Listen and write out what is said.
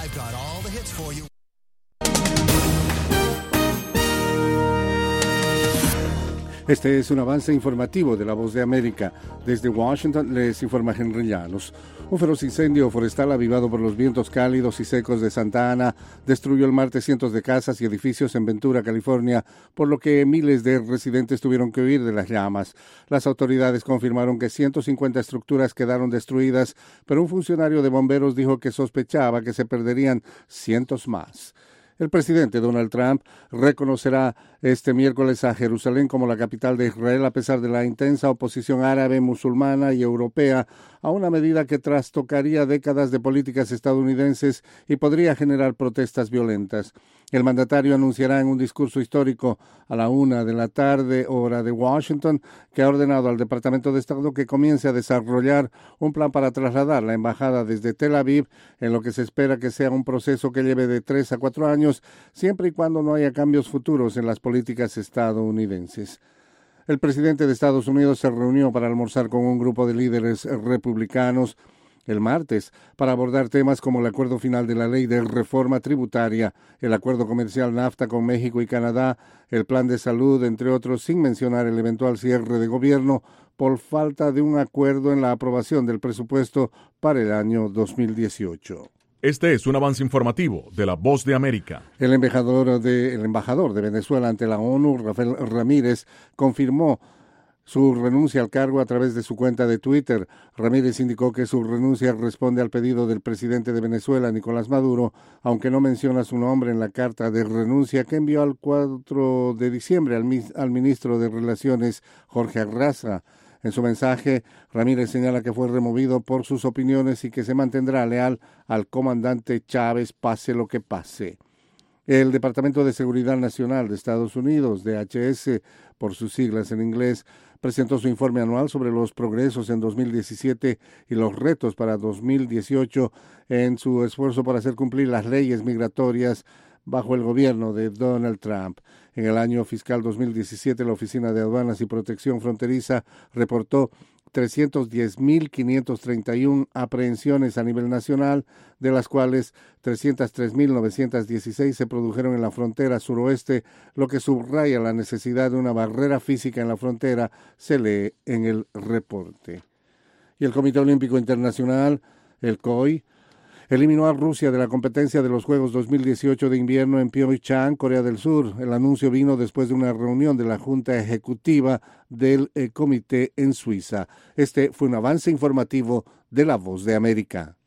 I've got all the hits for you. Este es un avance informativo de La Voz de América. Desde Washington les informa Henry Llanos. Un feroz incendio forestal avivado por los vientos cálidos y secos de Santa Ana destruyó el martes cientos de casas y edificios en Ventura, California, por lo que miles de residentes tuvieron que huir de las llamas. Las autoridades confirmaron que 150 estructuras quedaron destruidas, pero un funcionario de bomberos dijo que sospechaba que se perderían cientos más. El presidente Donald Trump reconocerá este miércoles a Jerusalén como la capital de Israel a pesar de la intensa oposición árabe, musulmana y europea a una medida que trastocaría décadas de políticas estadounidenses y podría generar protestas violentas. El mandatario anunciará en un discurso histórico a la 1:00 p.m, hora de Washington, que ha ordenado al Departamento de Estado que comience a desarrollar un plan para trasladar la embajada desde Tel Aviv, en lo que se espera que sea un proceso que lleve de 3 a 4 años, siempre y cuando no haya cambios futuros en las políticas estadounidenses. El presidente de Estados Unidos se reunió para almorzar con un grupo de líderes republicanos el martes para abordar temas como el acuerdo final de la ley de reforma tributaria, el acuerdo comercial NAFTA con México y Canadá, el plan de salud, entre otros, sin mencionar el eventual cierre de gobierno por falta de un acuerdo en la aprobación del presupuesto para el año 2018. Este es un avance informativo de La Voz de América. El embajador de Venezuela ante la ONU, Rafael Ramírez, confirmó su renuncia al cargo a través de su cuenta de Twitter. Ramírez indicó que su renuncia responde al pedido del presidente de Venezuela, Nicolás Maduro, aunque no menciona su nombre en la carta de renuncia que envió el 4 de diciembre al ministro de Relaciones, Jorge Arraza. En su mensaje, Ramírez señala que fue removido por sus opiniones y que se mantendrá leal al comandante Chávez, pase lo que pase. El Departamento de Seguridad Nacional de Estados Unidos, DHS, por sus siglas en inglés, presentó su informe anual sobre los progresos en 2017 y los retos para 2018 en su esfuerzo por hacer cumplir las leyes migratorias bajo el gobierno de Donald Trump. En el año fiscal 2017, la Oficina de Aduanas y Protección Fronteriza reportó 310.531 aprehensiones a nivel nacional, de las cuales 303.916 se produjeron en la frontera suroeste, lo que subraya la necesidad de una barrera física en la frontera, se lee en el reporte. Y el Comité Olímpico Internacional, el COI, eliminó a Rusia de la competencia de los Juegos 2018 de invierno en Pyeongchang, Corea del Sur. El anuncio vino después de una reunión de la Junta Ejecutiva del Comité en Suiza. Este fue un avance informativo de La Voz de América.